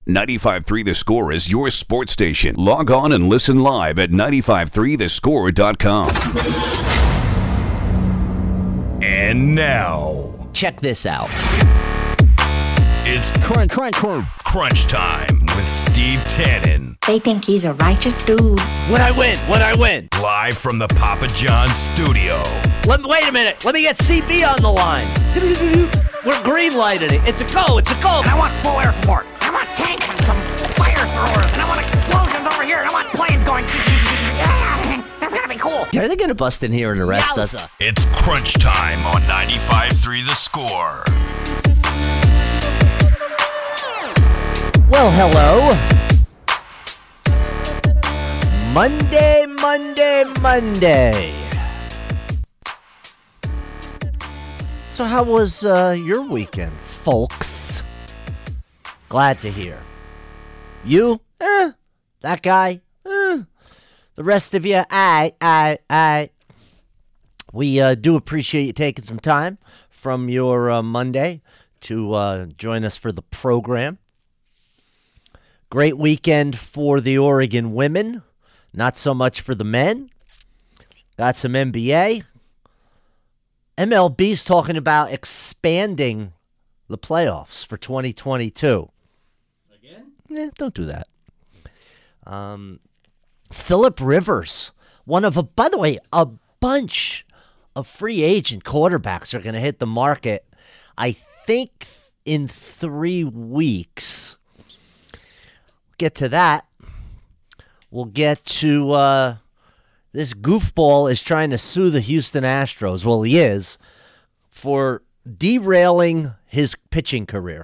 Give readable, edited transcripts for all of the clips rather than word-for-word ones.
95.3 The Score is your sports station. Log on and listen live at 953thescore.com. And now, check this out. It's crunch time with Steve Tannen. They think he's a righteous dude. When I win. Live from the Papa John studio. Wait a minute. Let me get CB on the line. We're green lighted it. It's a go. And I want full air support. I want tanks and some fire throwers. And I want explosions over here. And I want planes going. That's gonna be cool. Are they gonna bust in here and arrest us? It's crunch time on 95.3 The Score. Well, hello. Monday. So how was your weekend, folks? Glad to hear. You? That guy? The rest of you? We do appreciate you taking some time from your Monday to join us for the program. Great weekend for the Oregon women. Not so much for the men. Got some NBA. MLB's talking about expanding the playoffs for 2022. Again? Don't do that. Phillip Rivers, by the way, a bunch of free agent quarterbacks are going to hit the market, I think, in 3 weeks. Get to that. We'll get to this goofball is trying to sue the Houston Astros. Well, he is, for derailing his pitching career.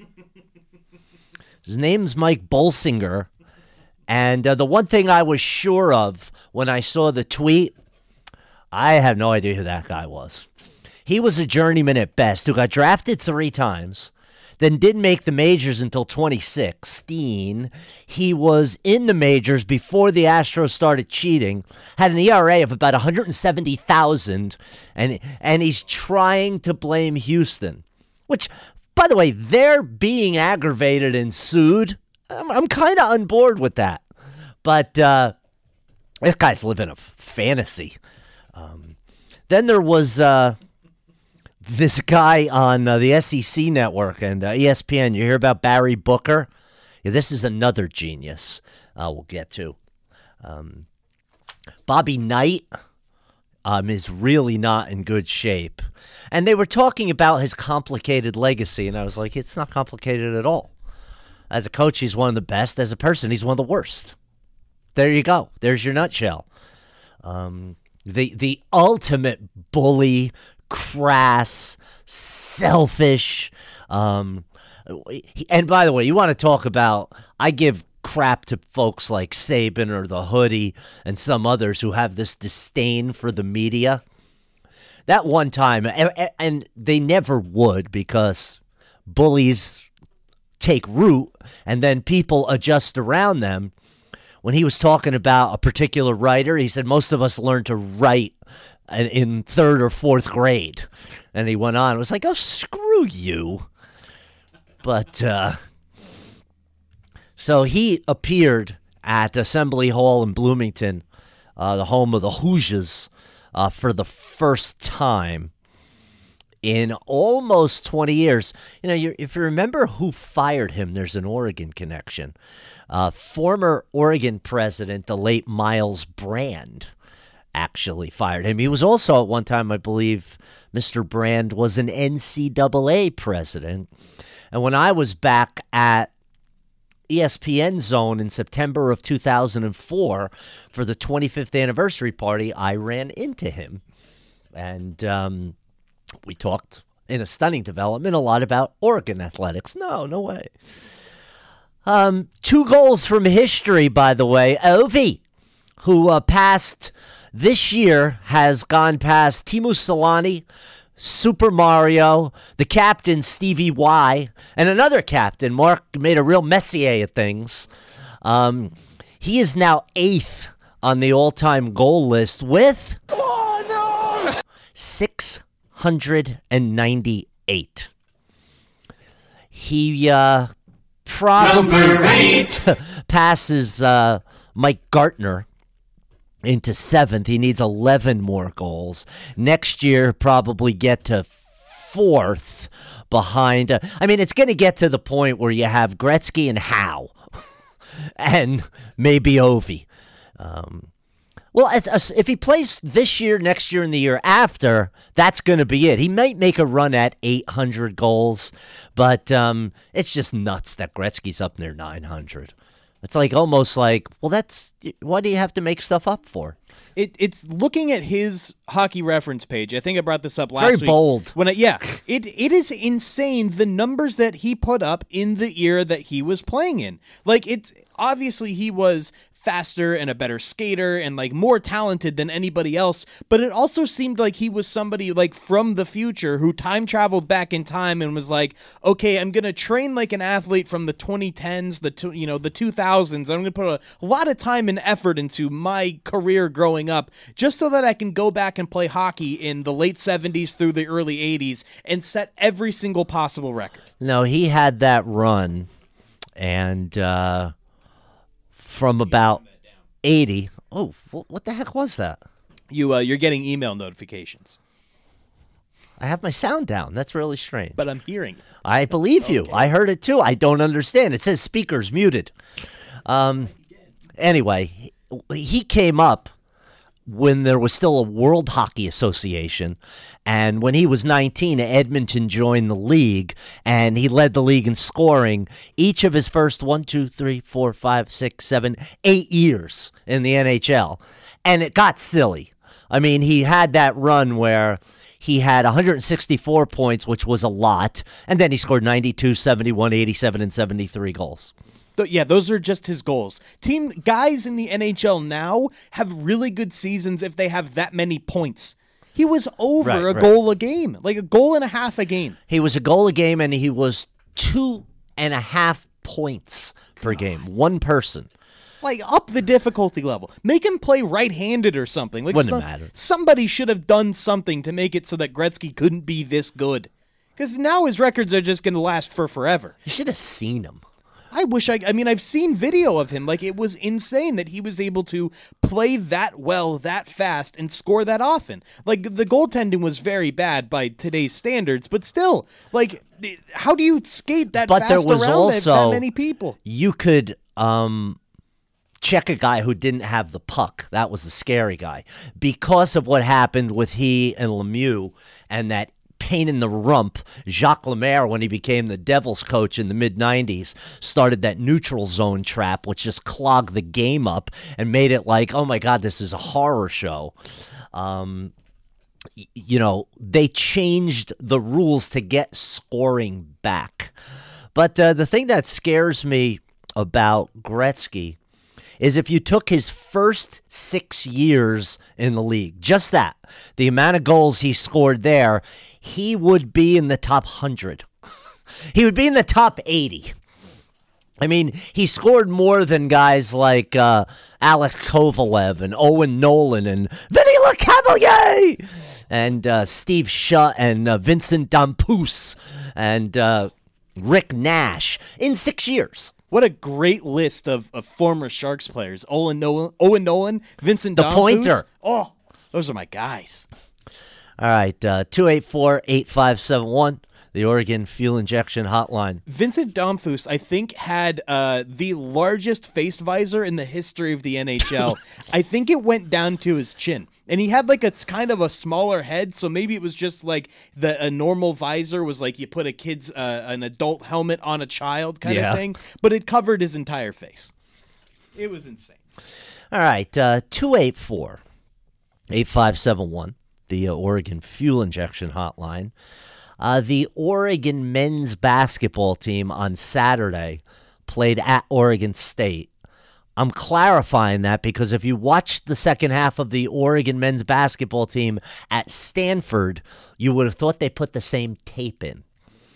His name's Mike Bolsinger. And the one thing I was sure of when I saw the tweet, I had no idea who that guy was. He was a journeyman at best who got drafted 3 times. Then didn't make the majors until 2016. He was in the majors before the Astros started cheating. Had an ERA of about 170,000, and he's trying to blame Houston. Which, by the way, they're being aggravated and sued. I'm kind of on board with that. But this guy's living a fantasy. Then there was this guy on the SEC network and ESPN. You hear about Barry Booker? Yeah, this is another genius we'll get to. Bobby Knight is really not in good shape. And they were talking about his complicated legacy, and I was like, it's not complicated at all. As a coach, he's one of the best. As a person, he's one of the worst. There you go. There's your nutshell. The ultimate bully, crass, selfish. And by the way, you want to talk about, I give crap to folks like Saban or the Hoodie and some others who have this disdain for the media. That one time, and they never would, because bullies take root and then people adjust around them. When he was talking about a particular writer, he said most of us learned to write in 3rd or 4th grade. And he went on. It was like, oh, screw you. But so he appeared at Assembly Hall in Bloomington, the home of the Hoosiers, for the first time in almost 20 years. You know, if you remember who fired him, there's an Oregon connection. Former Oregon president, the late Miles Brand, actually fired him. He was also at one time, I believe, Mr. Brand was an NCAA president. And when I was back at ESPN Zone in September of 2004 for the 25th anniversary party, I ran into him. And we talked, in a stunning development, a lot about Oregon athletics. No way. 2 goals from history, by the way. Ovi, who passed this year, has gone past Teemu Selanne, Super Mario, the captain, Stevie Y, and another captain. Mark made a real Messier of things. He is now 8th on the all-time goal list with 698. He probably passes Mike Gartner into 7th. He needs 11 more goals. Next year, probably get to 4th behind. It's going to get to the point where you have Gretzky and Howe and maybe Ovi. If he plays this year, next year, and the year after, that's going to be it. He might make a run at 800 goals, but it's just nuts that Gretzky's up near 900. It's almost like, what do you have to make stuff up for? It's looking at his hockey reference page. I think I brought this up last week. Very bold. It is insane the numbers that he put up in the era that he was playing in. It's obviously he was faster and a better skater and more talented than anybody else, but it also seemed like he was somebody from the future who time traveled back in time and was okay, I'm gonna train like an athlete from the 2010s, the 2000s. I'm gonna put a lot of time and effort into my career growing up just so that I can go back and play hockey in the late 70s through the early 80s and set every single possible record. No, he had that run, and from about 80. Oh, what the heck was that? You're getting email notifications. I have my sound down. That's really strange. But I'm hearing it. I believe you. I heard it too. I don't understand. It says speakers muted. Anyway, he came up when there was still a World Hockey Association, and when he was 19, Edmonton joined the league, and he led the league in scoring each of his first 8 years in the NHL, and it got silly. He had that run where he had 164 points, which was a lot, and then he scored 92, 71, 87, and 73 goals. Yeah, those are just his goals. Guys in the NHL now have really good seasons if they have that many points. He was over a goal a game, a goal and a half a game. He was a goal a game, and he was 2.5 points per game. One person. Up the difficulty level. Make him play right-handed or something. Wouldn't matter. Somebody should have done something to make it so that Gretzky couldn't be this good. Because now his records are just going to last for forever. You should have seen him. I wish I've seen video of him. It was insane that he was able to play that well, that fast, and score that often. The goaltending was very bad by today's standards, but still, how do you skate that fast there was around also, that many people? You could check a guy who didn't have the puck. That was the scary guy. Because of what happened with he and Lemieux and that pain in the rump, Jacques Lemaire, when he became the Devils coach in the mid-90s, started that neutral zone trap, which just clogged the game up and made it oh my God, this is a horror show. They changed the rules to get scoring back. But the thing that scares me about Gretzky is if you took his first 6 years in the league, just that, the amount of goals he scored there, he would be in the top 100. He would be in the top 80. He scored more than guys like Alex Kovalev and Owen Nolan and Vinny LeCavalier and Steve Shutt and Vincent Damphousse and Rick Nash in 6 years. What a great list of former Sharks players. Owen Nolan, Vincent Damphousse. The pointer. Oh, those are my guys. All right, 284-8571, the Oregon Fuel Injection Hotline. Vincent Damphousse, I think, had the largest face visor in the history of the NHL. I think it went down to his chin. And he had it's kind of a smaller head, so maybe it was just a normal visor was you put a kid's, an adult helmet on a child kind of thing, but it covered his entire face. It was insane. All right, 284-8571, the Oregon Fuel Injection Hotline. The Oregon men's basketball team on Saturday played at Oregon State. I'm clarifying that because if you watched the second half of the Oregon men's basketball team at Stanford, you would have thought they put the same tape in.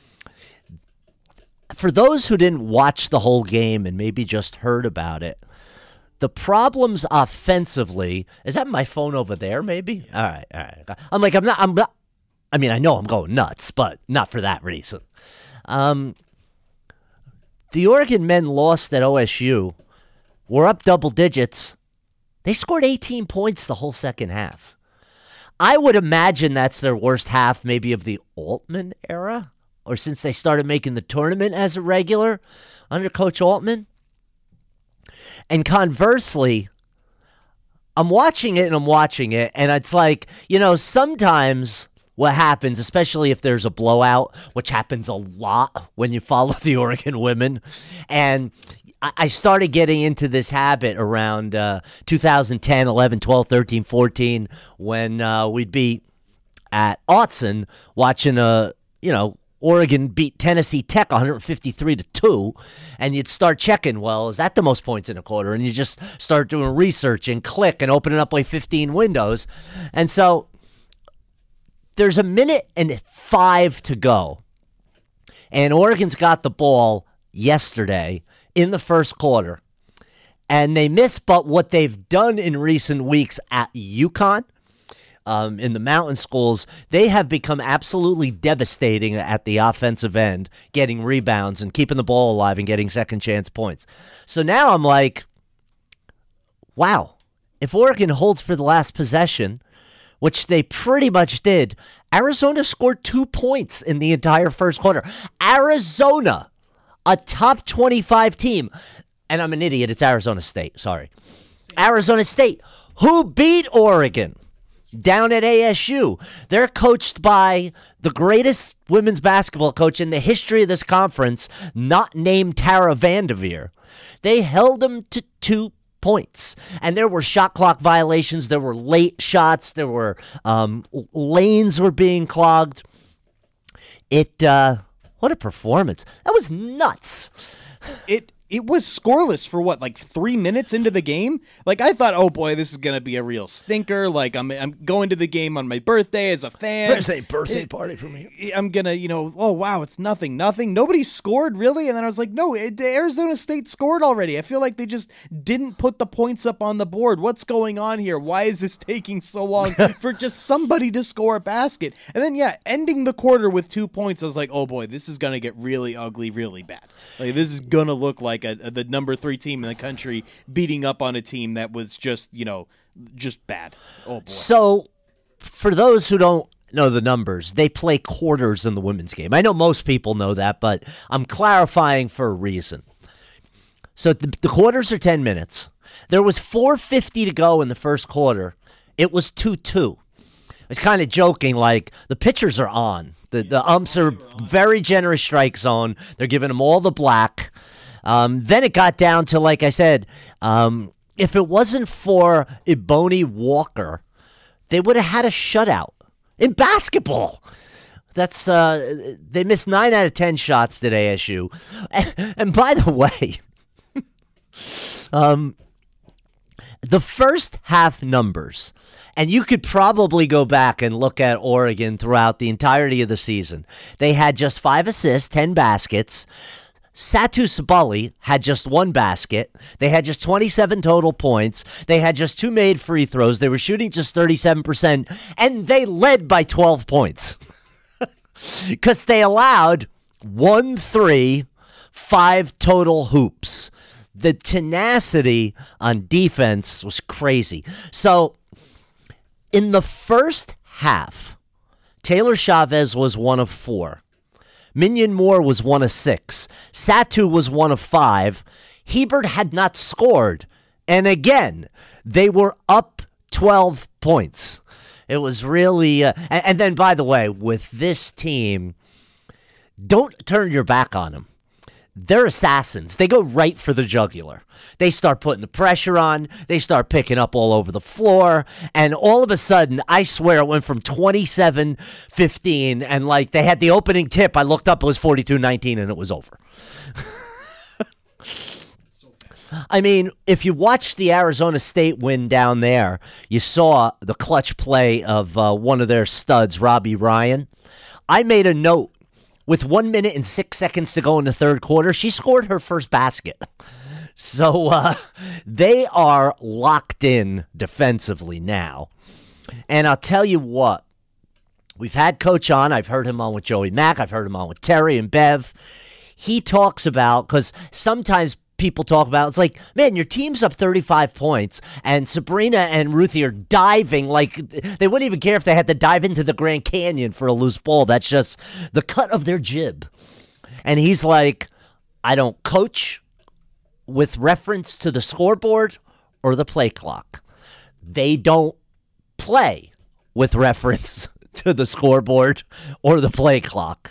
For those who didn't watch the whole game and maybe just heard about it, the problems offensively, is that my phone over there maybe? All right. I'm not, I know I'm going nuts, but not for that reason. the Oregon men lost at OSU, were up double digits. They scored 18 points the whole second half. I would imagine that's their worst half maybe of the Altman era, or since they started making the tournament as a regular under Coach Altman. And conversely, I'm watching it, and it's like, sometimes what happens, especially if there's a blowout, which happens a lot when you follow the Oregon women, and I started getting into this habit around 2010, 11, 12, 13, 14, when we'd be at Autzen watching Oregon beat Tennessee Tech 153-2, and you'd start checking, well, is that the most points in a quarter? And you just start doing research and click and opening up like 15 windows. And so there's 1:05 to go, and Oregon's got the ball yesterday in the first quarter, and they miss. But what they've done in recent weeks at UConn, in the mountain schools, they have become absolutely devastating at the offensive end, getting rebounds and keeping the ball alive and getting second chance points. So now I'm like, wow, if Oregon holds for the last possession, which they pretty much did, Arizona scored 2 points in the entire first quarter. Arizona, a top 25 team. And I'm an idiot. It's Arizona State. Sorry. Arizona State, who beat Oregon down at ASU. They're coached by the greatest women's basketball coach in the history of this conference, not named Tara Vanderveer. They held them to 2 points. And there were shot clock violations. There were late shots. There were lanes were being clogged. What a performance. That was nuts. It was scoreless for what, like 3 minutes into the game? Like, I thought, oh boy, this is going to be a real stinker. Like, I'm going to the game on my birthday as a fan. There's a birthday party for me. I'm going to, oh wow, it's nothing. Nobody scored, really? And then I was like, no, Arizona State scored already. I feel like they just didn't put the points up on the board. What's going on here? Why is this taking so long for just somebody to score a basket? And then, ending the quarter with 2 points, I was like, oh boy, this is going to get really ugly, really bad. Like, this is going to look like the number 3 team in the country beating up on a team that was just bad. Oh boy. So for those who don't know the numbers, they play quarters in the women's game. I know most people know that, but I'm clarifying for a reason. So the quarters are 10 minutes. There was 4:50 to go in the first quarter. It was 2-2. I was kind of joking, like, the pitchers are on. The umps are very generous strike zone. They're giving them all the black. Then it got down to, like I said, if it wasn't for Ebony Walker, they would have had a shutout in basketball. That's they missed 9 out of 10 shots at ASU. And by the way, the first half numbers, and you could probably go back and look at Oregon throughout the entirety of the season. They had just 5 assists, 10 baskets. Satu Sabali had just 1 basket. They had just 27 total points. They had just 2 made free throws. They were shooting just 37%, and they led by 12 points because they allowed 1 3, 5 total hoops. The tenacity on defense was crazy. So in the first half, Taylor Chavez was 1 of 4. Minion Moore was 1 of 6. Satu was 1 of 5. Hebert had not scored. And again, they were up 12 points. It was really... and then, by the way, with this team, don't turn your back on them. They're assassins. They go right for the jugular. They start putting the pressure on. They start picking up all over the floor. And all of a sudden, I swear it went from 27-15. And like they had the opening tip. I looked up, it was 42-19, and it was over. I mean, if you watched the Arizona State win down there, you saw the clutch play of one of their studs, Robbie Ryan. I made a note. With 1 minute and 6 seconds to go in the third quarter, she scored her first basket. So they are locked in defensively now. And I'll tell you what, we've had Coach on. I've heard him on with Joey Mack. I've heard him on with Terry and Bev. he talks about, because sometimes people talk about, it's like, man, your team's up 35 points, and Sabrina and Ruthie are diving like they wouldn't even care if they had to dive into the Grand Canyon for a loose ball. That's just the cut of their jib. And he's like, I don't coach with reference to the scoreboard or the play clock. They don't play with reference to the scoreboard or the play clock.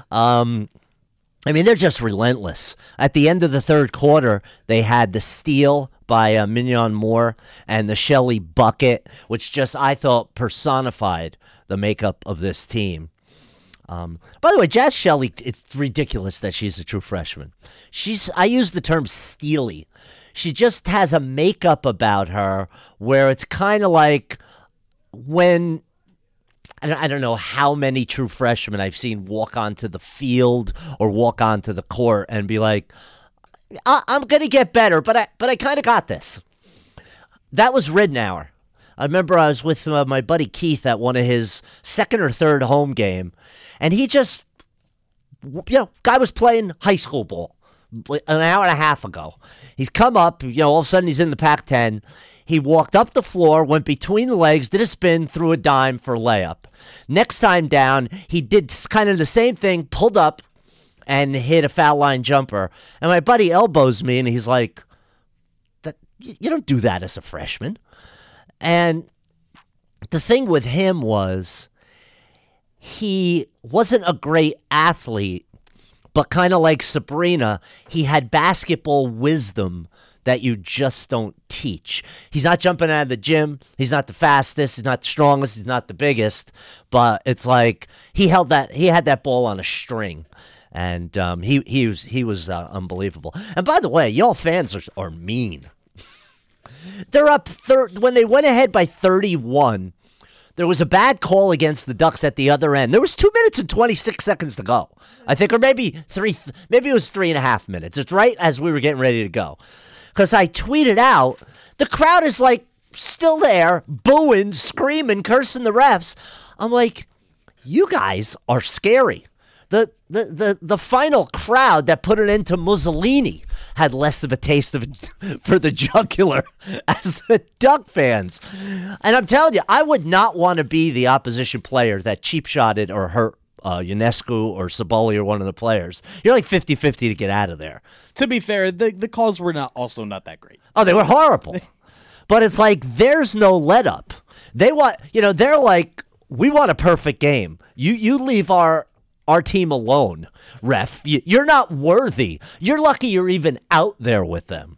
I mean, they're just relentless. At the end of the third quarter, they had the steal by Mignon Moore and the Shelley bucket, which just, I thought, personified the makeup of this team. By the way, Jaz Shelley, it's ridiculous that she's a true freshman. I use the term steely. She just has a makeup about her where it's kind of like when... I don't know how many true freshmen I've seen walk onto the field or walk onto the court and be like, I'm going to get better, but I kind of got this. That was Ridnour. I remember I was with my buddy Keith at one of his second or third home game, and he just, guy was playing high school ball an hour and a half ago. He's come up, all of a sudden he's in the Pac-10. He walked up the floor, went between the legs, did a spin, threw a dime for a layup. Next time down, he did kind of the same thing, pulled up, and hit a foul line jumper. And my buddy elbows me, and he's like, you don't do that as a freshman. And the thing with him was he wasn't a great athlete, but kind of like Sabrina, he had basketball wisdom that you just don't teach. He's not jumping out of the gym. He's not the fastest. He's not the strongest. He's not the biggest. But it's like he had that ball on a string, and he was unbelievable. And by the way, y'all fans are mean. They're up when they went ahead by 31. There was a bad call against the Ducks at the other end. There was 2 minutes and 26 seconds to go, I think, or maybe it was 3.5 minutes. It's right as we were getting ready to go. Because I tweeted out, the crowd is like still there, booing, screaming, cursing the refs. I'm like, you guys are scary. The final crowd that put it into Mussolini had less of a taste of it for the jugular as the Duck fans. And I'm telling you, I would not want to be the opposition player that cheap-shotted or hurt Ionescu or Saboli or one of the players. You're like 50-50 to get out of there. To be fair, the calls were not that great. Oh, they were horrible. But it's like there's no let up. They want, they're like, we want a perfect game. You leave our team alone, ref. You're not worthy. You're lucky you're even out there with them.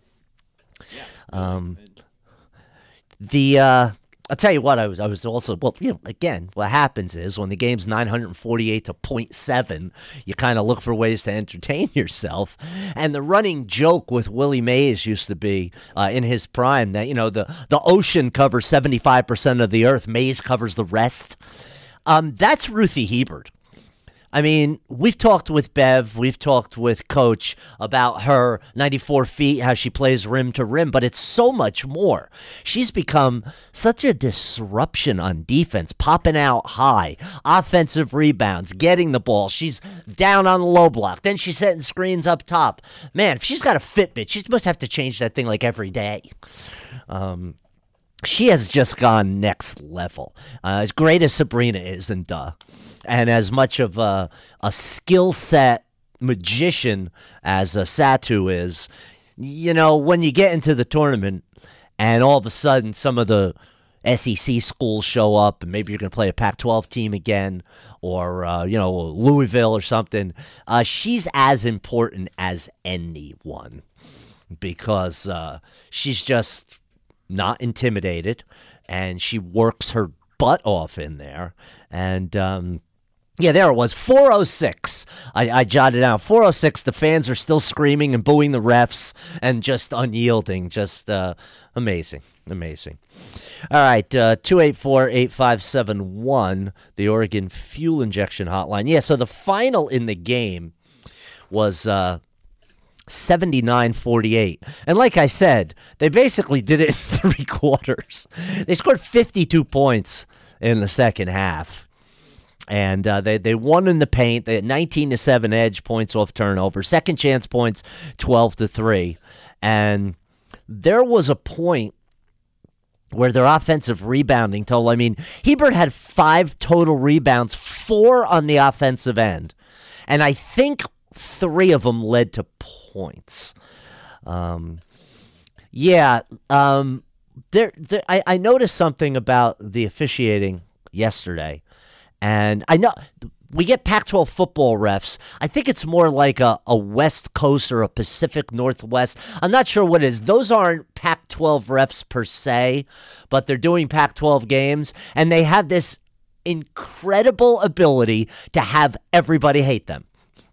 I'll tell you what, I was also, again, what happens is when the game's 948 to 0.7, you kind of look for ways to entertain yourself. And the running joke with Willie Mays used to be in his prime that, the ocean covers 75% of the earth, Mays covers the rest. That's Ruthie Hebert. I mean, we've talked with Bev, we've talked with Coach about her 94 feet, how she plays rim to rim, but it's so much more. She's become such a disruption on defense, popping out high, offensive rebounds, getting the ball. She's down on the low block. Then she's setting screens up top. Man, if she's got a Fitbit, she must have to change that thing like every day. She has just gone next level. As great as Sabrina is, and and as much of a skill set magician as Satu is, when you get into the tournament and all of a sudden some of the SEC schools show up and maybe you're going to play a Pac-12 team again or, Louisville or something, she's as important as anyone because she's just not intimidated and she works her butt off in there. And, there it was, 4:06. I jotted down 4:06. The fans are still screaming and booing the refs and just unyielding. Just amazing. All right, 284-8571, the Oregon Fuel Injection Hotline. Yeah, so the final in the game was 79-48. And like I said, they basically did it in 3 quarters. They scored 52 points in the second half. And they won in the paint. They had 19-7 edge, points off turnover. Second chance points, 12-3. And there was a point where their offensive rebounding total, I mean, Hebert had 5 total rebounds, 4 on the offensive end. And I think 3 of them led to points. I noticed something about the officiating yesterday. And I know we get Pac-12 football refs. I think it's more like a West Coast or a Pacific Northwest. I'm not sure what it is. Those aren't Pac-12 refs per se, but they're doing Pac-12 games, and they have this incredible ability to have everybody hate them.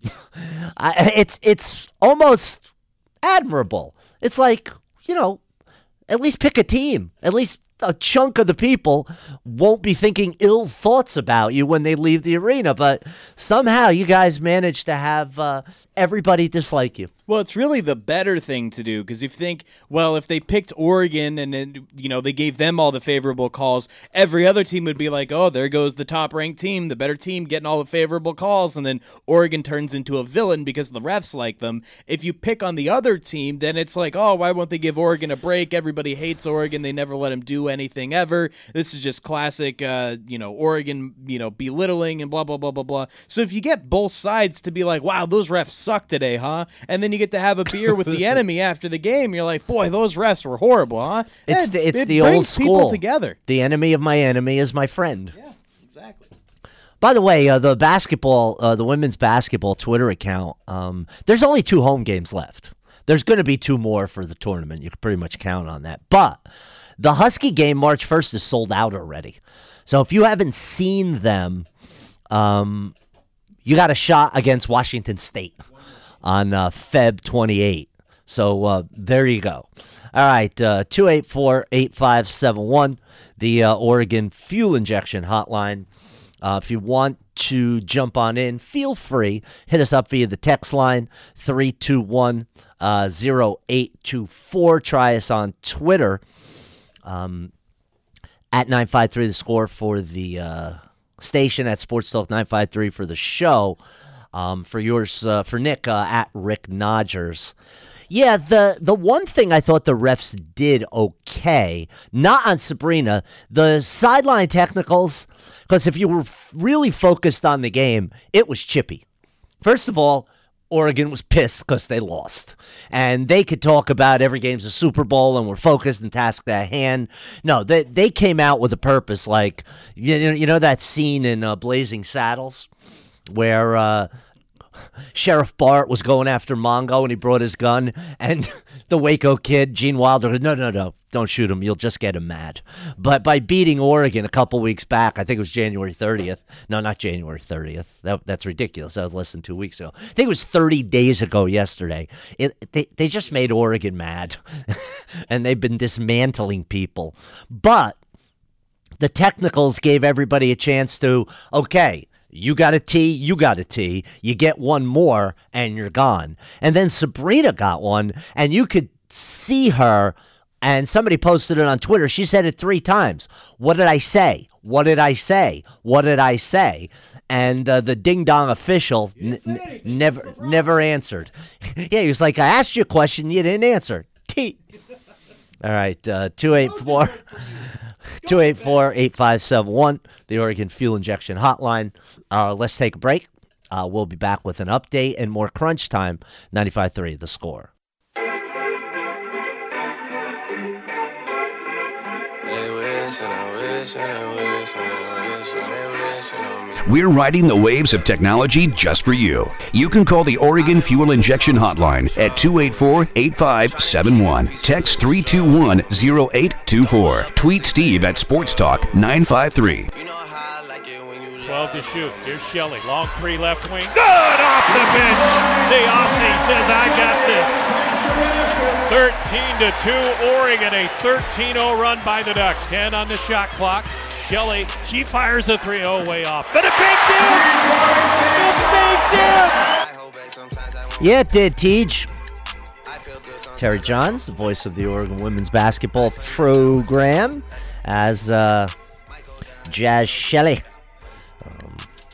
It's almost admirable. It's like, at least pick a team. At least a chunk of the people won't be thinking ill thoughts about you when they leave the arena, but somehow you guys manage to have everybody dislike you. Well, it's really the better thing to do, because if you think, well, if they picked Oregon and then, they gave them all the favorable calls, every other team would be like, oh, there goes the top-ranked team, the better team getting all the favorable calls, and then Oregon turns into a villain because the refs like them. If you pick on the other team, then it's like, oh, why won't they give Oregon a break? Everybody hates Oregon. They never let them do anything ever. This is just classic, Oregon, belittling and blah, blah, blah, blah, blah. So if you get both sides to be like, wow, those refs suck today, huh? And then you get to have a beer with the enemy after the game. You're like, boy, those refs were horrible, huh? It's it the brings old school. People together. The enemy of my enemy is my friend. Yeah, exactly. By the way, the women's basketball Twitter account, there's only 2 home games left. There's going to be 2 more for the tournament. You can pretty much count on that. But the Husky game March 1st is sold out already. So if you haven't seen them, you got a shot against Washington State on Feb 28. So there you go. All right, 284-8571, the Oregon Fuel Injection Hotline. If you want to jump on in, feel free. Hit us up via the text line, 321-0824. Try us on Twitter, at 953 The Score for the station, at Sports Talk 953 for the show. For Nick, at Rick Nodgers. Yeah, the one thing I thought the refs did okay, not on Sabrina, the sideline technicals, because if you were really focused on the game, it was chippy. First of all, Oregon was pissed because they lost. And they could talk about every game's a Super Bowl and we're focused and tasked at hand. No, they came out with a purpose, like, you know that scene in Blazing Saddles where Sheriff Bart was going after Mongo and he brought his gun, and the Waco kid, Gene Wilder, no, don't shoot him. You'll just get him mad. But by beating Oregon a couple weeks back, I think it was January 30th. No, not January 30th. That's ridiculous. That was less than 2 weeks ago. I think it was 30 days ago yesterday. They just made Oregon mad, and they've been dismantling people. But the technicals gave everybody a chance to, okay, you got a T, you got a T. You get one more, and you're gone. And then Sabrina got one, and you could see her, and somebody posted it on Twitter. She said it 3 times. What did I say? What did I say? What did I say? And the ding-dong official never answered. Yeah, he was like, I asked you a question, you didn't answer. T. All right, 284-8571, the Oregon Fuel Injection Hotline. Let's take a break. We'll be back with an update and more crunch time. 95.3, The Score. We're riding the waves of technology just for you. You can call the Oregon Fuel Injection Hotline at 284-8571. Text 321-0824. Tweet Steve at Sports Talk 953. 12 to shoot. Here's Shelley. Long 3 left wing. Good off the bench. The Aussie says, I got this. 13-2 Oregon. A 13-0 run by the Ducks. 10 on the shot clock. Shelley, she fires a 3-0 way off. But it baked in. Yeah, it did, Teej. Terry Johns, the voice of the Oregon women's basketball program, as Jaz Shelley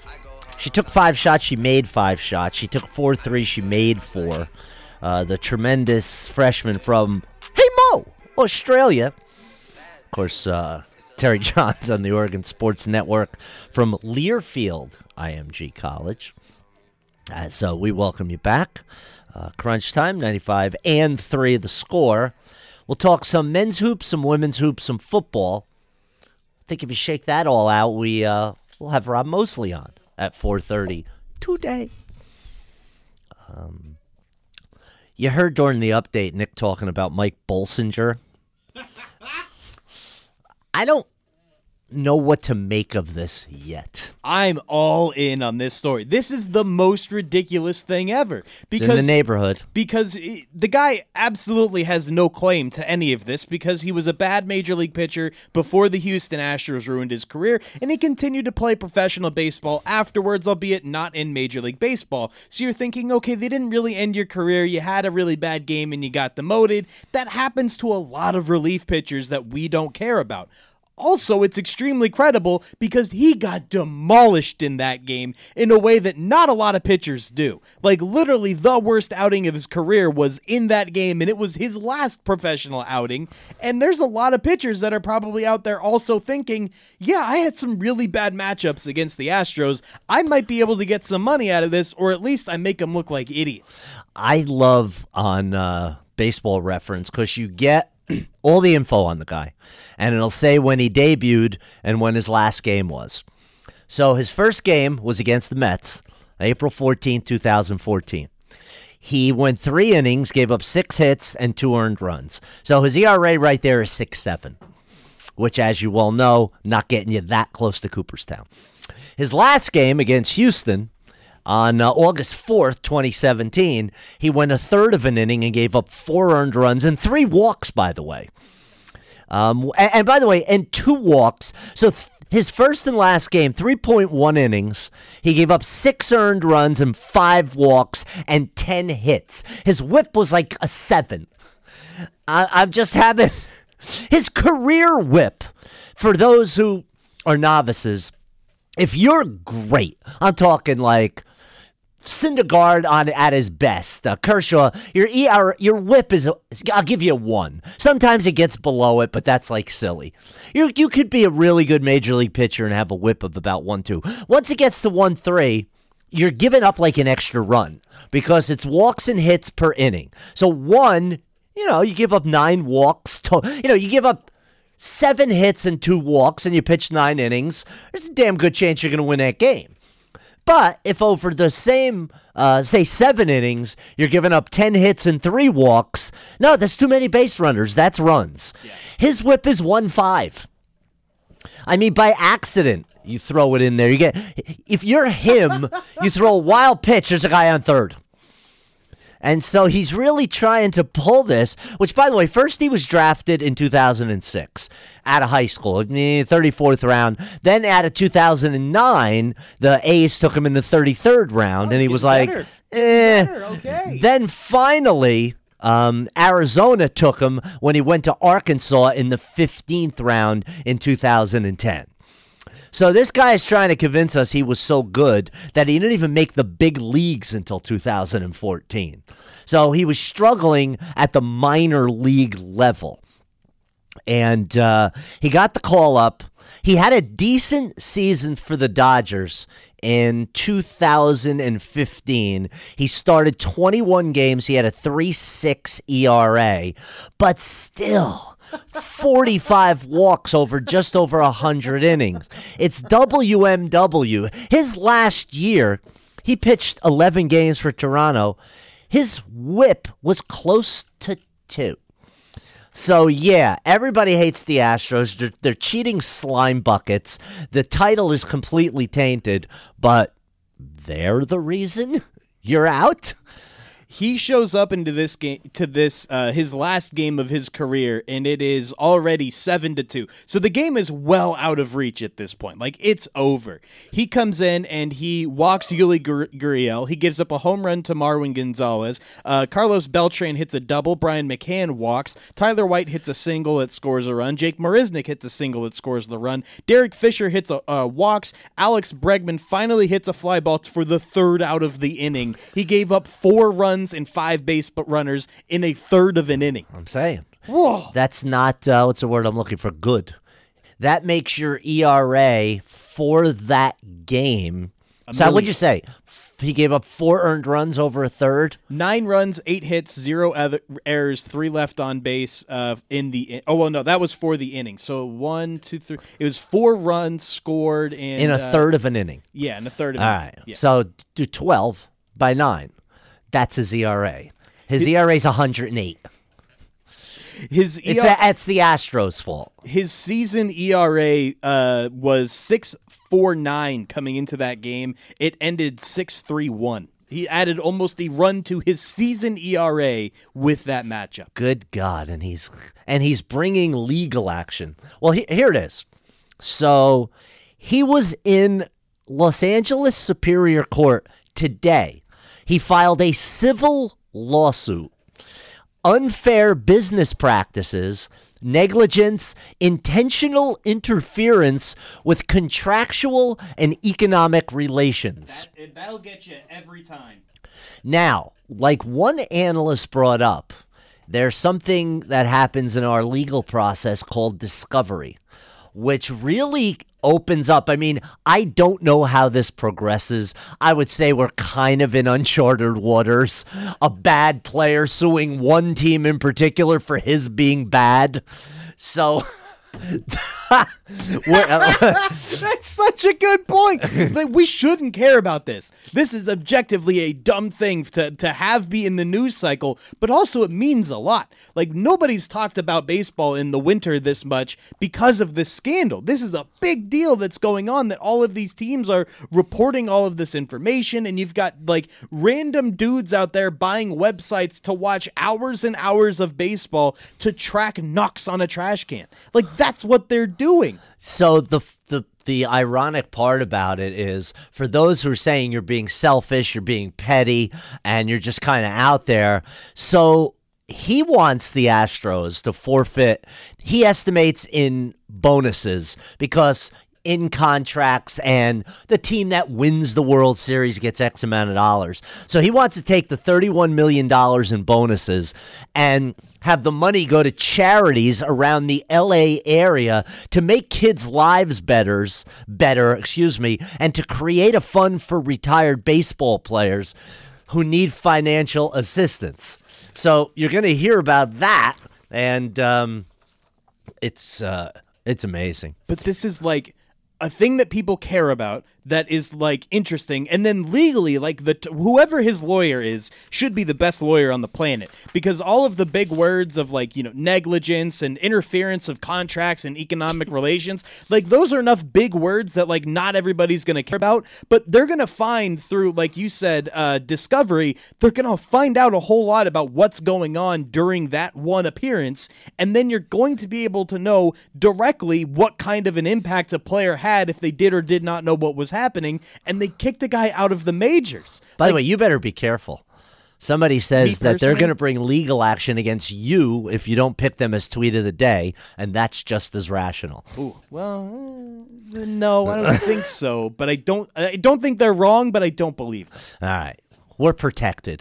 She took 5 shots. She made 5 shots. She took 4 threes. She made 4. The tremendous freshman from, hey Mo, Australia. Of course, Terry Johns on the Oregon Sports Network from Learfield IMG College. So we welcome you back. Crunch Time, 95-3 the score. We'll talk some men's hoops, some women's hoops, some football. I think if you shake that all out, we'll have Rob Mosley on at 4:30 today. You heard during the update Nick talking about Mike Bolsinger. I don't know what to make of this yet. I'm all in on this story. This is the most ridiculous thing ever. Because, it's in the neighborhood. Because the guy absolutely has no claim to any of this because he was a bad major league pitcher before the Houston Astros ruined his career, and he continued to play professional baseball afterwards, albeit not in Major League Baseball. So you're thinking, okay, they didn't really end your career. You had a really bad game and you got demoted. That happens to a lot of relief pitchers that we don't care about. Also, it's extremely credible because he got demolished in that game in a way that not a lot of pitchers do. Like, literally, the worst outing of his career was in that game, and it was his last professional outing. And there's a lot of pitchers that are probably out there also thinking, yeah, I had some really bad matchups against the Astros. I might be able to get some money out of this, or at least I make them look like idiots. I love on Baseball Reference because you get all the info on the guy, and it'll say when he debuted and when his last game was. So his first game was against the Mets, April 14, 2014. He went 3 innings, gave up 6 hits, and 2 earned runs. So his ERA right there is 6.7, which, as you well know, not getting you that close to Cooperstown. His last game against Houston, on August 4th, 2017, he went a third of an inning and gave up 4 earned runs and 3 walks, by the way. And by the way, and 2 walks. So his first and last game, 3.1 innings. He gave up 6 earned runs and 5 walks and 10 hits. His whip was like a 7. I'm just having his career whip, for those who are novices, if you're great, I'm talking like Syndergaard at his best. Kershaw, your whip is, I'll give you a 1. Sometimes it gets below it, but that's like silly. You could be a really good major league pitcher and have a whip of about 1.2. Once it gets to 1.3, you're giving up like an extra run because it's walks and hits per inning. So 1, you give up 9 walks. You give up 7 hits and 2 walks and you pitch 9 innings. There's a damn good chance you're going to win that game. But if over the same, say 7 innings, you're giving up 10 hits and 3 walks, no, that's too many base runners. That's runs. Yeah. His whip is 1.5. I mean, by accident, you throw it in there. If you're him, you throw a wild pitch, there's a guy on third. And so he's really trying to pull this, which, by the way, first he was drafted in 2006 out of high school, 34th round. Then out of 2009, the A's took him in the 33rd round, and he was like, okay. Then finally, Arizona took him when he went to Arkansas in the 15th round in 2010. So this guy is trying to convince us he was so good that he didn't even make the big leagues until 2014. So he was struggling at the minor league level. And he got the call up. He had a decent season for the Dodgers in 2015. He started 21 games. He had a 3.6 ERA, but still 45 walks over just over 100 innings. It's WMW. His last year, he pitched 11 games for Toronto. His whip was close to 2. So, yeah, everybody hates the Astros. They're cheating slime buckets. The title is completely tainted, but they're the reason you're out? He shows up into this game his last game of his career, and it is already 7-2. So the game is well out of reach at this point. Like, it's over. He comes in and he walks Yuli Gurriel. He gives up a home run to Marwin Gonzalez. Carlos Beltran hits a double. Brian McCann walks. Tyler White hits a single that scores a run. Jake Marisnik hits a single that scores the run. Derek Fisher hits a walks. Alex Bregman finally hits a fly ball for the third out of the inning. He gave up 4 runs and 5 base runners in a third of an inning. I'm saying. Whoa. That's not, what's the word I'm looking for? Good. That makes your ERA for that game. So what'd you say? He gave up 4 earned runs over a third? 9 runs, 8 hits, 0 errors, 3 left on base that was for the inning. So 1, 2, 3. It was 4 runs scored in a third of an inning. Yeah, in a third of an inning. All right. Yeah. So do 12 by 9. That's his ERA. His ERA is 108. It's the Astros' fault. His season ERA was 6.49 coming into that game. It ended 6.31. He added almost a run to his season ERA with that matchup. Good God, and he's bringing legal action. Well, here it is. So he was in Los Angeles Superior Court today. He filed a civil lawsuit. Unfair business practices, negligence, intentional interference with contractual and economic relations. That'll get you every time. Now, like one analyst brought up, there's something that happens in our legal process called discovery, which really opens up. I mean, I don't know how this progresses. I would say we're kind of in uncharted waters. A bad player suing one team in particular for his being bad. So that's such a good point. Like, we shouldn't care about this. This is objectively a dumb thing to have be in the news cycle, but also it means a lot. Like, nobody's talked about baseball in the winter this much because of this scandal. This is a big deal that's going on, that all of these teams are reporting all of this information, and you've got like random dudes out there buying websites to watch hours and hours of baseball to track knocks on a trash can. Like, that's what they're doing. So the ironic part about it is, for those who are saying you're being selfish, you're being petty, and you're just kind of out there. So he wants the Astros to forfeit, he estimates, in bonuses, because in contracts, and the team that wins the World Series gets X amount of dollars. So he wants to take the $31 million in bonuses and have the money go to charities around the LA area to make kids' lives better, and to create a fund for retired baseball players who need financial assistance. So you're going to hear about that, and it's amazing. But this is like a thing that people care about, that is like interesting, and then legally, like whoever his lawyer is should be the best lawyer on the planet, because all of the big words of like, you know, negligence and interference of contracts and economic relations, like those are enough big words that like not everybody's gonna care about, but they're gonna find through, like you said, discovery, they're gonna find out a whole lot about what's going on during that one appearance, and then you're going to be able to know directly what kind of an impact a player had if they did or did not know what was happening, and they kicked a guy out of the majors. By the way, you better be careful. Somebody says that they're going to bring legal action against you if you don't pick them as tweet of the day, and that's just as rational. Ooh, well, no, I don't think so. But I don't think they're wrong, but I don't believe them. All right. We're protected.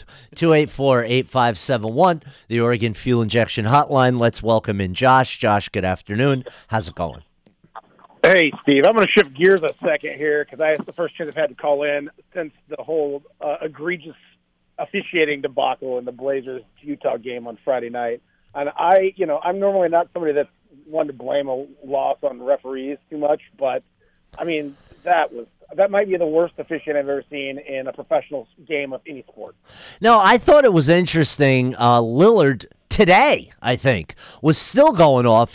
284-8571, the Oregon Fuel Injection Hotline. Let's welcome in Josh. Josh, good afternoon. How's it going? Hey, Steve, I'm going to shift gears a second here because it's the first chance I've had to call in since the whole egregious officiating debacle in the Blazers-Utah game on Friday night. And I'm normally not somebody that's one to blame a loss on referees too much, but, I mean, that might be the worst officiating I've ever seen in a professional game of any sport. No, I thought it was interesting. Lillard today, I think, was still going off,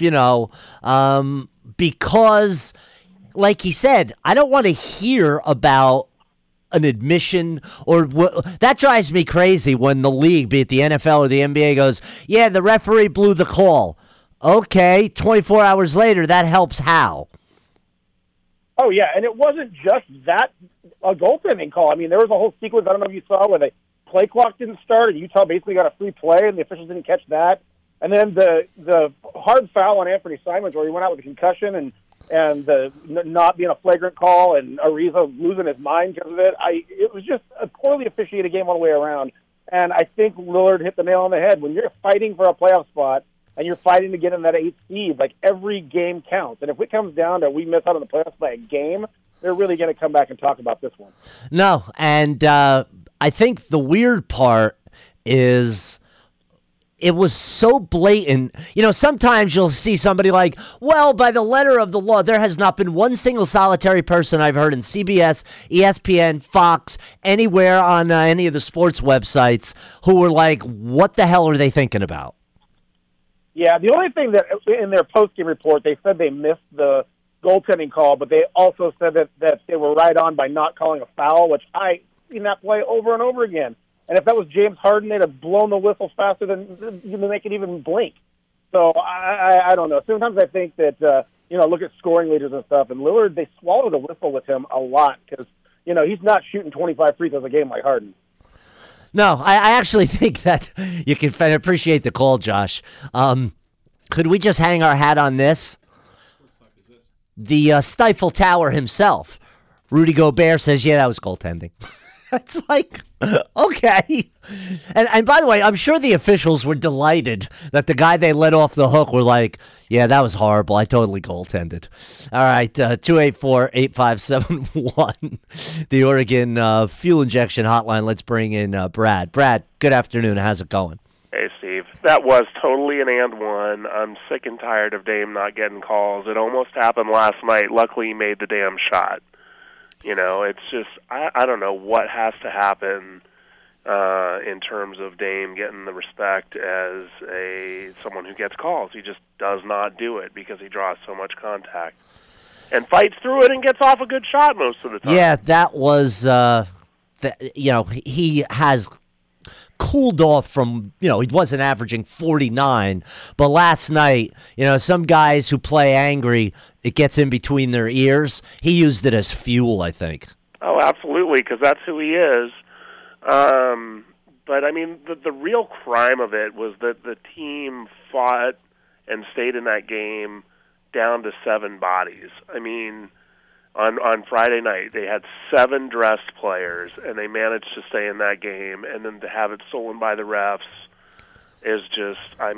because, like he said, I don't want to hear about an admission or that drives me crazy when the league, be it the NFL or the NBA, goes, yeah, the referee blew the call. Okay, 24 hours later, that helps how? Oh, yeah, and it wasn't just that a goaltending call. I mean, there was a whole sequence, I don't know if you saw, where the play clock didn't start, and Utah basically got a free play, and the officials didn't catch that. And then the hard foul on Anthony Simons, where he went out with a concussion, and the not being a flagrant call, and Ariza losing his mind because of it. It was just a poorly officiated game all the way around. And I think Lillard hit the nail on the head. When you're fighting for a playoff spot, and you're fighting to get in that 8th seed, like, every game counts. And if it comes down to we miss out on the playoffs by a game, they're really going to come back and talk about this one. No, and I think the weird part is it was so blatant. You know, sometimes you'll see somebody like, well, by the letter of the law, there has not been one single solitary person I've heard in CBS, ESPN, Fox, anywhere on any of the sports websites who were like, what the hell are they thinking about? Yeah, the only thing that in their post-game report, they said they missed the goaltending call, but they also said that they were right on by not calling a foul, which I've seen that play over and over again. And if that was James Harden, they'd have blown the whistle faster than they could even blink. So I don't know. Sometimes I think that, look at scoring leaders and stuff, and Lillard, they swallow the whistle with him a lot because, he's not shooting 25 free throws a game like Harden. No, I actually think that you can appreciate the call, Josh. Could we just hang our hat on this? The Stifle Tower himself, Rudy Gobert, says, yeah, that was goaltending. It's like, okay. And by the way, I'm sure the officials were delighted that the guy they let off the hook were like, yeah, that was horrible. I totally goaltended. All right, 284-8571, the Oregon Fuel Injection Hotline. Let's bring in Brad. Brad, good afternoon. How's it going? Hey, Steve. That was totally an and one. I'm sick and tired of Dame not getting calls. It almost happened last night. Luckily, he made the damn shot. It's just, I don't know what has to happen in terms of Dame getting the respect as someone who gets calls. He just does not do it because he draws so much contact and fights through it and gets off a good shot most of the time. Yeah, that was, he has cooled off from, he wasn't averaging 49, but last night, some guys who play angry, it gets in between their ears. He used it as fuel, I think. Oh, absolutely, because that's who he is. But, I mean, the real crime of it was that the team fought and stayed in that game down to 7 bodies. I mean, on Friday night, they had 7 dressed players, and they managed to stay in that game, and then to have it stolen by the refs is just, I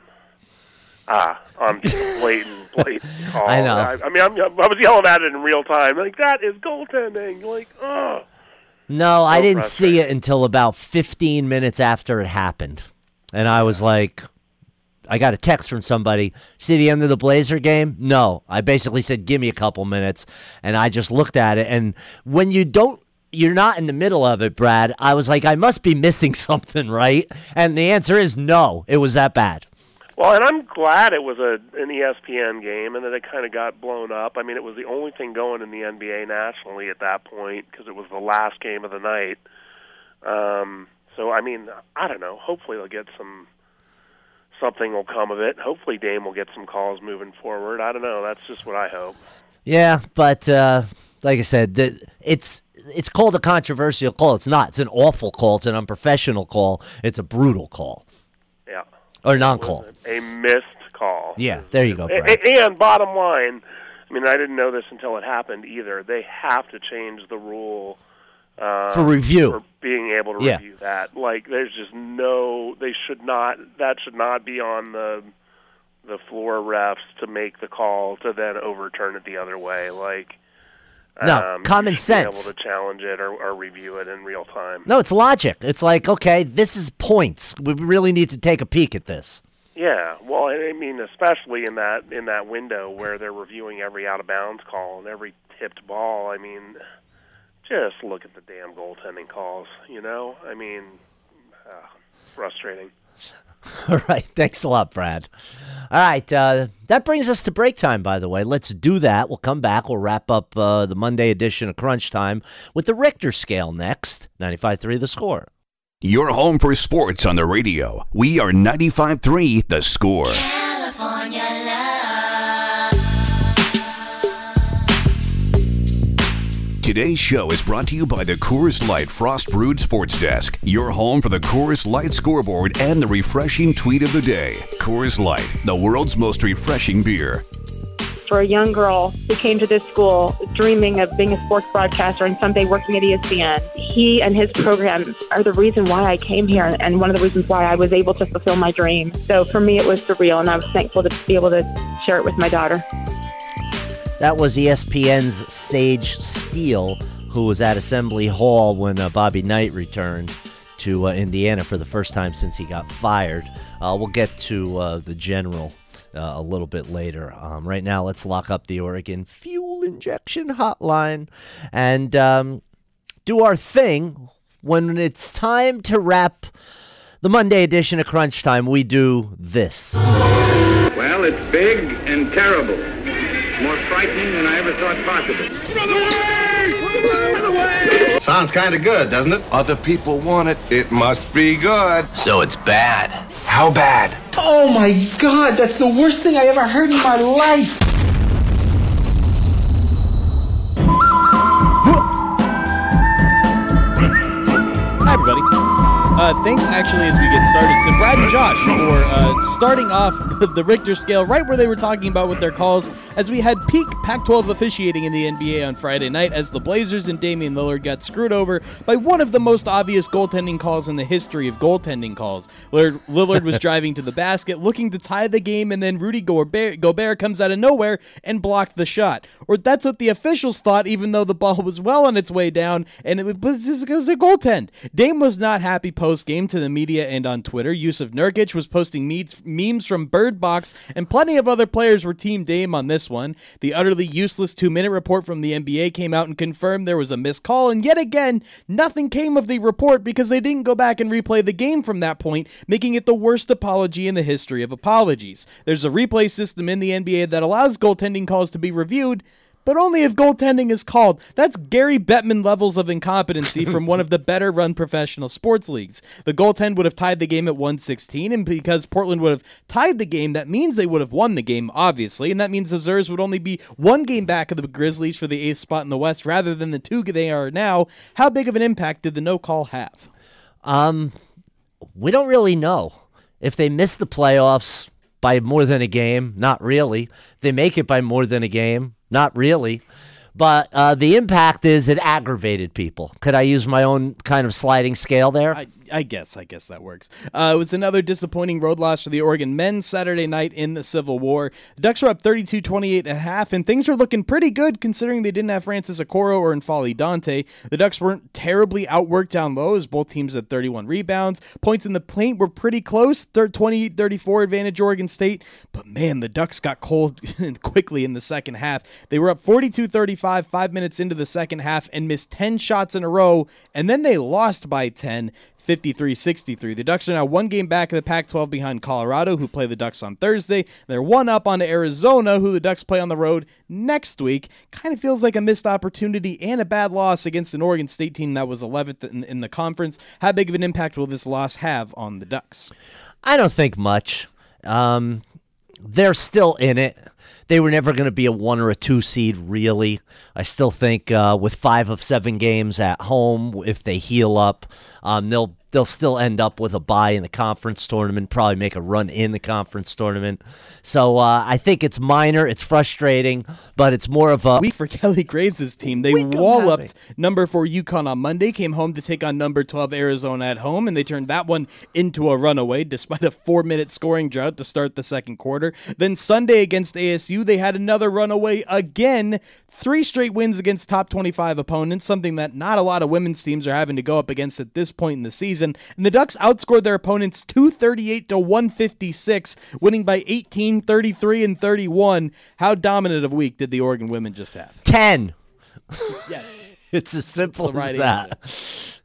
on blatant call. I know. I was yelling at it in real time. Like, that is goaltending. Like, ugh. No, I didn't see it until about 15 minutes after it happened. And I was like, I got a text from somebody. See the end of the Blazer game? No. I basically said, give me a couple minutes. And I just looked at it. And when you're not in the middle of it, Brad, I was like, I must be missing something, right? And the answer is no, it was that bad. Well, and I'm glad it was an ESPN game and that it kind of got blown up. I mean, it was the only thing going in the NBA nationally at that point because it was the last game of the night. So, I mean, I don't know. Hopefully they'll get something will come of it. Hopefully Dame will get some calls moving forward. I don't know. That's just what I hope. Yeah, but like I said, it's called a controversial call. It's not. It's an awful call. It's an unprofessional call. It's a brutal call. Yeah. Or non-call. A missed call. Yeah, there you go, Brad. And bottom line, I mean, I didn't know this until it happened either. They have to change the rule for review. For being able to review that. Like, there's just that should not be on the floor refs to make the call to then overturn it the other way. Like, no, common sense. Be able to challenge it or review it in real time. No, it's logic. It's like, okay, this is points. We really need to take a peek at this. Yeah, well, I mean, especially in that window where they're reviewing every out of bounds call and every tipped ball. I mean, just look at the damn goaltending calls. I mean, frustrating. All right, thanks a lot, Brad. All right, that brings us to break time, by the way. Let's do that. We'll come back. We'll wrap up the Monday edition of Crunch Time with the Richter scale next. 95.3 The Score. Your home for sports on the radio. We are 95.3 The Score. California love. Today's show is brought to you by the Coors Light Frost Brewed Sports Desk, your home for the Coors Light scoreboard and the refreshing tweet of the day. Coors Light, the world's most refreshing beer. For a young girl who came to this school dreaming of being a sports broadcaster and someday working at ESPN, he and his program are the reason why I came here and one of the reasons why I was able to fulfill my dream. So for me, it was surreal, and I was thankful to be able to share it with my daughter. That was ESPN's Sage Steele, who was at Assembly Hall when Bobby Knight returned to Indiana for the first time since he got fired. We'll get to the general a little bit later. Right now, let's lock up the Oregon Fuel Injection Hotline and do our thing. When it's time to wrap the Monday edition of Crunch Time, we do this. Well, it's big and terrible. More frightening than I ever thought possible. Run away! Sounds kind of good, doesn't it? Other people want it. It must be good. So it's bad. How bad? Oh my God, that's the worst thing I ever heard in my life. Hi, everybody. Thanks, actually, as we get started, to Brad and Josh for starting off the Richter scale right where they were talking about with their calls as we had peak Pac-12 officiating in the NBA on Friday night as the Blazers and Damian Lillard got screwed over by one of the most obvious goaltending calls in the history of goaltending calls. Lillard was driving to the basket, looking to tie the game, and then Rudy Gobert comes out of nowhere and blocked the shot. Or that's what the officials thought, even though the ball was well on its way down, and it was a goaltend. Dame was not happy post-game to the media and on Twitter. Yusuf Nurkic was posting memes from Bird Box, and plenty of other players were Team Dame on this one. The utterly useless 2-minute report from the NBA came out and confirmed there was a missed call, and yet again, nothing came of the report because they didn't go back and replay the game from that point, making it the worst apology in the history of apologies. There's a replay system in the NBA that allows goaltending calls to be reviewed, but only if goaltending is called. That's Gary Bettman levels of incompetency from one of the better-run professional sports leagues. The goaltend would have tied the game at 116, and because Portland would have tied the game, that means they would have won the game, obviously, and that means the Zers would only be one game back of the Grizzlies for the 8th spot in the West rather than the 2 they are now. How big of an impact did the no call have? We don't really know. If they miss the playoffs by more than a game, not really. If they make it by more than a game, not really. But the impact is it aggravated people. Could I use my own kind of sliding scale there? I guess that works. It was another disappointing road loss for the Oregon men Saturday night in the Civil War. The Ducks were up 32-28 at half, and things are looking pretty good considering they didn't have Francis Okoro or N'Faly Dante. The Ducks weren't terribly outworked down low as both teams had 31 rebounds. Points in the paint were pretty close, 28-34 advantage Oregon State. But man, the Ducks got cold quickly in the second half. They were up 42-35 5 minutes into the second half and missed 10 shots in a row, and then they lost by 10. 53-63. The Ducks are now one game back of the Pac-12 behind Colorado, who play the Ducks on Thursday. They're one up on Arizona, who the Ducks play on the road next week. Kind of feels like a missed opportunity and a bad loss against an Oregon State team that was 11th in the conference. How big of an impact will this loss have on the Ducks? I don't think much. They're still in it. They were never going to be a 1 or a 2 seed, really. I still think with 5 of 7 games at home, if they heal up, they'll still end up with a bye in the conference tournament, probably make a run in the conference tournament. So I think it's minor, it's frustrating, but it's more of a week for Kelly Graves' team. They walloped number 4 UConn on Monday, came home to take on number 12 Arizona at home, and they turned that one into a runaway despite a 4-minute scoring drought to start the second quarter. Then Sunday against ASU, they had another runaway again. 3 straight wins against top 25 opponents, something that not a lot of women's teams are having to go up against at this point in the season. And the Ducks outscored their opponents 238-156, winning by 18, 33, and 31. How dominant of a week did the Oregon women just have? 10. Yes. It's as simple as that.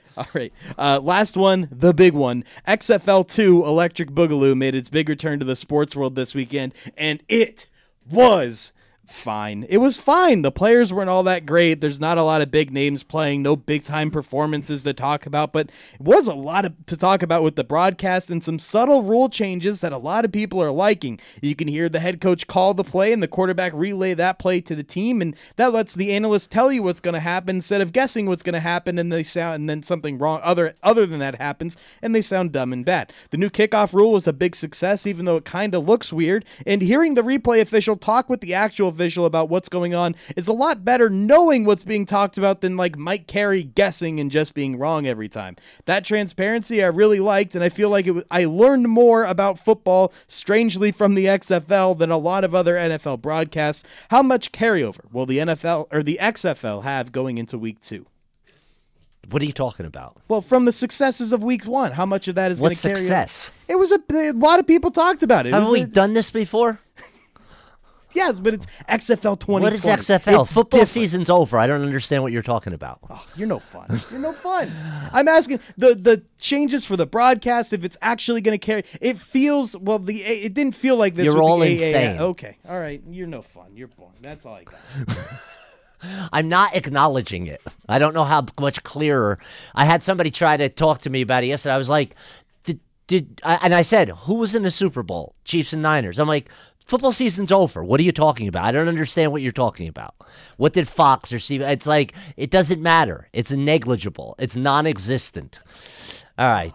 All right. Last one, the big one. XFL 2 Electric Boogaloo made its big return to the sports world this weekend, and it was fine. It was fine. The players weren't all that great. There's not a lot of big names playing, no big-time performances to talk about, but it was a lot to talk about with the broadcast and some subtle rule changes that a lot of people are liking. You can hear the head coach call the play and the quarterback relay that play to the team, and that lets the analysts tell you what's going to happen instead of guessing what's going to happen, and then something wrong other than that happens, and they sound dumb and bad. The new kickoff rule was a big success, even though it kind of looks weird, and hearing the replay official talk with the actual official about what's going on is a lot better knowing what's being talked about than like Mike Carey guessing and just being wrong every time. That transparency I really liked, and I feel like I learned more about football, strangely, from the XFL than a lot of other NFL broadcasts. How much carryover will the NFL or the XFL have going into week 2? What are you talking about? Well, from the successes of week 1, how much of that is going to carry over? What success? It was a lot of people talked about it. Haven't we done this before? Yes, but it's XFL 2020. What is XFL? It's Football different. season's over. I don't understand what you're talking about. Oh, you're no fun. You're no fun. I'm asking the changes for the broadcast, if it's actually going to carry. It feels, well, it didn't feel like this. You're with all the insane. Okay. All right. You're no fun. You're boring. That's all I got. I'm not acknowledging it. I don't know how much clearer. I had somebody try to talk to me about it yesterday. I was like, and I said, who was in the Super Bowl? Chiefs and Niners. I'm like, football season's over. What are you talking about? I don't understand what you're talking about. What did Fox or CBS? It's like, it doesn't matter. It's negligible. It's non-existent. All right.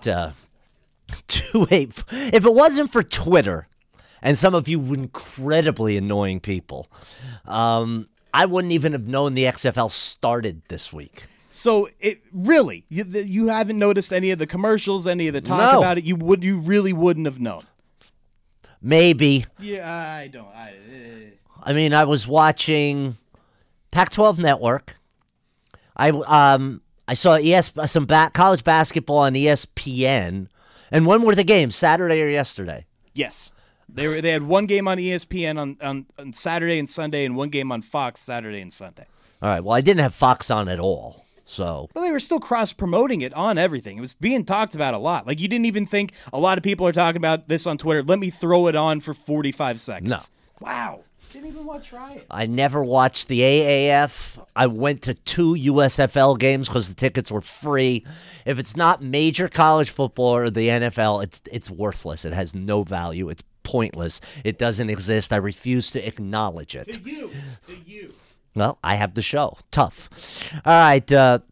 2-8. If it wasn't for Twitter and some of you incredibly annoying people, I wouldn't even have known the XFL started this week. So it really, you haven't noticed any of the commercials, any of the talk about it. You really wouldn't have known. Maybe. Yeah, I don't. I mean, I was watching Pac-12 Network. I saw some college basketball on ESPN. And when were the games? Saturday or yesterday? Yes. They had one game on ESPN on Saturday and Sunday, and one game on Fox Saturday and Sunday. All right. Well, I didn't have Fox on at all. So, well, they were still cross-promoting it on everything. It was being talked about a lot. Like, you didn't even think a lot of people are talking about this on Twitter. Let me throw it on for 45 seconds. No. Wow. Didn't even want to try it. I never watched the AAF. I went to 2 USFL games because the tickets were free. If it's not major college football or the NFL, it's worthless. It has no value. It's pointless. It doesn't exist. I refuse to acknowledge it. To you. Well, I have the show. Tough. All right.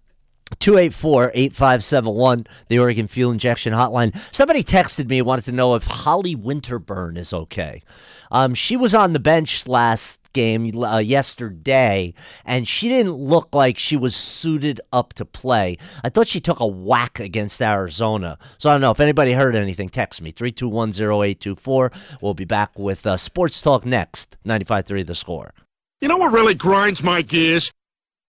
284-8571, the Oregon Fuel Injection Hotline. Somebody texted me, wanted to know if Holly Winterburn is okay. She was on the bench last game yesterday, and she didn't look like she was suited up to play. I thought she took a whack against Arizona. So I don't know. If anybody heard anything, text me, 3210824. We'll be back with Sports Talk next, 95.3 The Score. You know what really grinds my gears?